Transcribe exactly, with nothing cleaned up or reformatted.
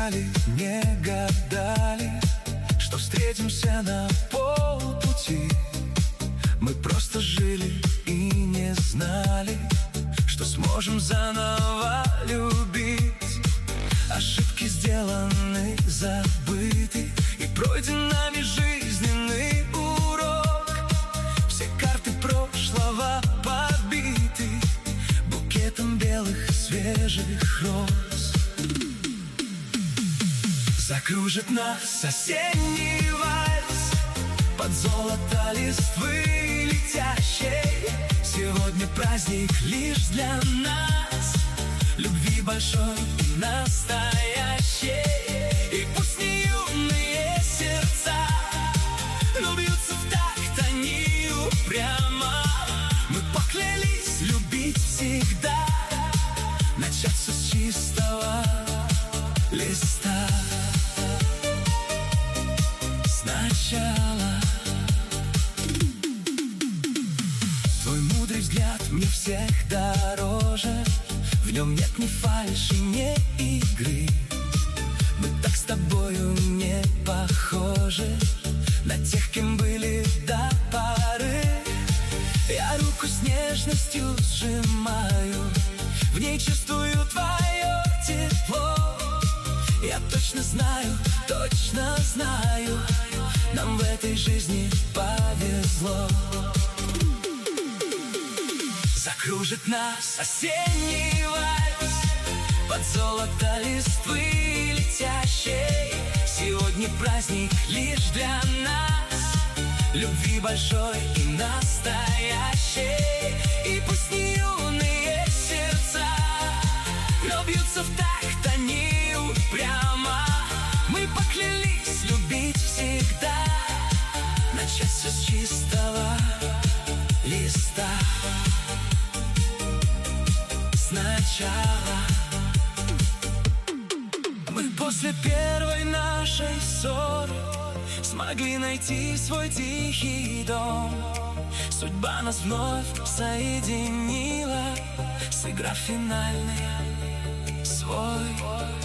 искали, не гадали, что встретимся на полпути. Мы просто жили и не знали, что сможем заново любить. Ошибки сделаны, забыты, и пройден нами жизненный урок. Все карты прошлого побиты букетом белых свежих роз. Закружит нас осенний вальс под золото листвы летящей. Сегодня праздник лишь для нас, любви большой и настоящей. И пусть не юные сердца, но бьются в такт они упрямо. Мы поклялись любить всегда, начаться с чистого листа. Сначала твой мудрый взгляд мне всех дороже, в нем нет ни фальши, ни игры. Мы так с тобою не похожи на тех, кем были до поры. Я руку с нежностью сжимаю, в ней чувствую твое тепло. Я точно знаю, точно знаю, нам в этой жизни повезло. Закружит нас осенний вальс под золото листвы летящей. Сегодня праздник лишь для нас, любви большой и настоящей. И пусть не юные сердца, но бьются в такт они упрямо. Мы поклялись любить всегда, начаться с чистого листа. Сначала мы после первой нашей ссоры смогли найти свой тихий дом. Судьба нас вновь соединила, сыграв финальный свой